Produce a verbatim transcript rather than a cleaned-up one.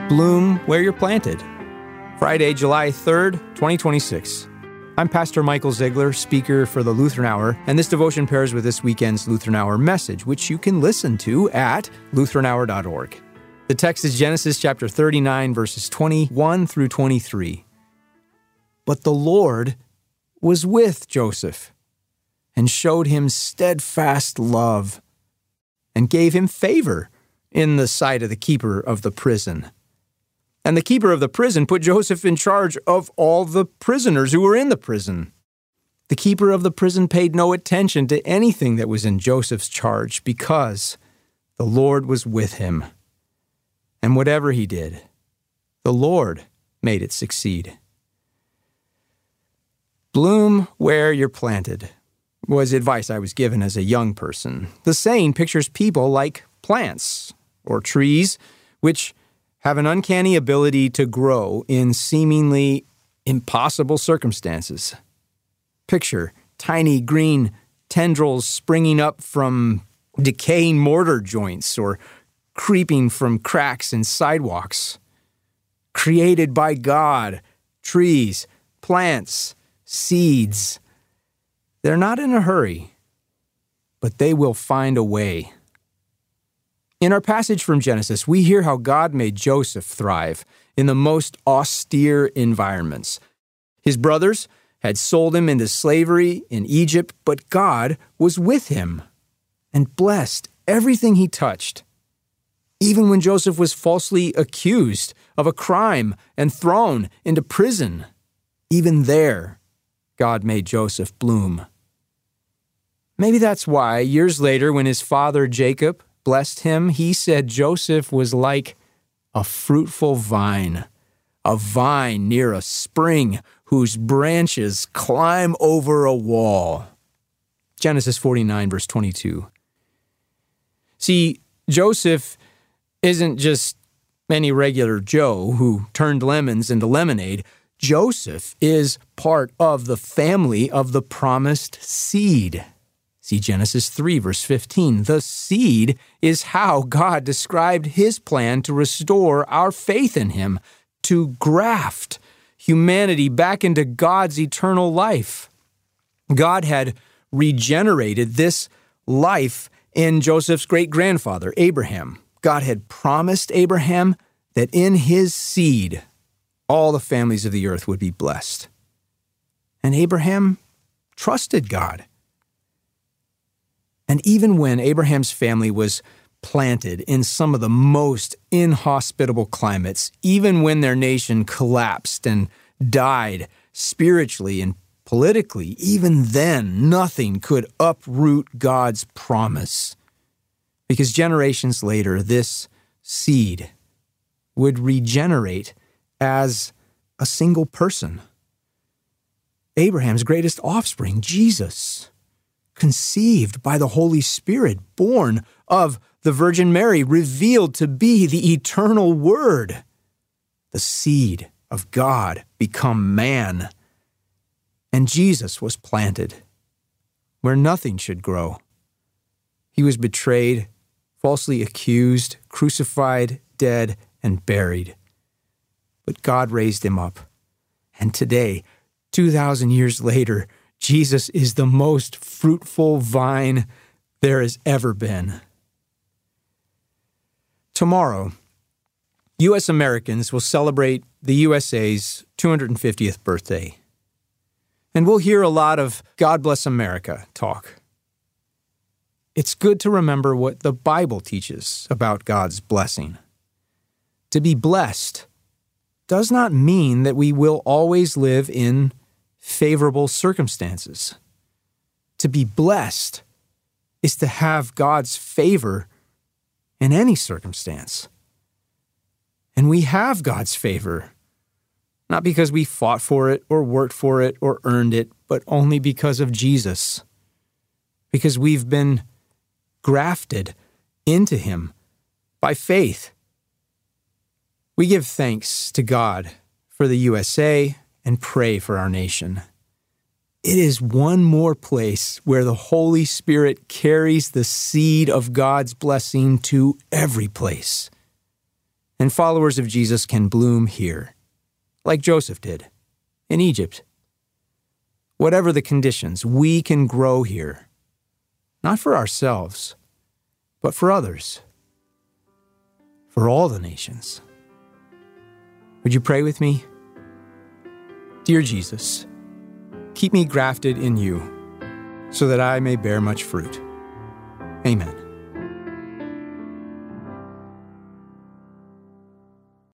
Bloom where you're planted. Friday, July third, twenty twenty-six. I'm Pastor Michael Ziegler, speaker for the Lutheran Hour, and this devotion pairs with this weekend's Lutheran Hour message, which you can listen to at lutheran hour dot org. The text is Genesis chapter thirty-nine, verses twenty-one through twenty-three. But the Lord was with Joseph and showed him steadfast love and gave him favor in the sight of the keeper of the prison. And the keeper of the prison put Joseph in charge of all the prisoners who were in the prison. The keeper of the prison paid no attention to anything that was in Joseph's charge because the Lord was with him. And whatever he did, the Lord made it succeed. Bloom where you're planted was advice I was given as a young person. The saying pictures people like plants or trees, which have an uncanny ability to grow in seemingly impossible circumstances. Picture tiny green tendrils springing up from decaying mortar joints or creeping from cracks in sidewalks. Created by God, trees, plants, seeds. They're not in a hurry, but they will find a way. In our passage from Genesis, we hear how God made Joseph thrive in the most austere environments. His brothers had sold him into slavery in Egypt, but God was with him and blessed everything he touched. Even when Joseph was falsely accused of a crime and thrown into prison, even there, God made Joseph bloom. Maybe that's why, years later, when his father Jacob blessed him, he said Joseph was like a fruitful vine, a vine near a spring whose branches climb over a wall. Genesis forty-nine, verse twenty-two. See, Joseph isn't just any regular Joe who turned lemons into lemonade. Joseph is part of the family of the promised seed. See Genesis three, verse fifteen. The seed is how God described his plan to restore our faith in him, to graft humanity back into God's eternal life. God had regenerated this life in Joseph's great-grandfather, Abraham. God had promised Abraham that in his seed, all the families of the earth would be blessed. And Abraham trusted God. And even when Abraham's family was planted in some of the most inhospitable climates, even when their nation collapsed and died spiritually and politically, even then, nothing could uproot God's promise. Because generations later, this seed would regenerate as a single person. Abraham's greatest offspring, Jesus, conceived by the Holy Spirit, born of the Virgin Mary, revealed to be the eternal Word, the seed of God become man. And Jesus was planted where nothing should grow. He was betrayed, falsely accused, crucified, dead, and buried. But God raised him up. And today, two thousand years later, Jesus is the most fruitful vine there has ever been. Tomorrow, U S Americans will celebrate the U S A's two hundred fiftieth birthday. And we'll hear a lot of God Bless America talk. It's good to remember what the Bible teaches about God's blessing. To be blessed does not mean that we will always live in favorable circumstances. To be blessed is to have God's favor in any circumstance. And we have God's favor, not because we fought for it or worked for it or earned it, but only because of Jesus. Because we've been grafted into him by faith. We give thanks to God for the U S A and pray for our nation. It is one more place where the Holy Spirit carries the seed of God's blessing to every place. and followers of Jesus can bloom here, like Joseph did, in Egypt. Whatever the conditions, we can grow here, not for ourselves, but for others, for all the nations. Would you pray with me? Dear Jesus, keep me grafted in you so that I may bear much fruit. Amen.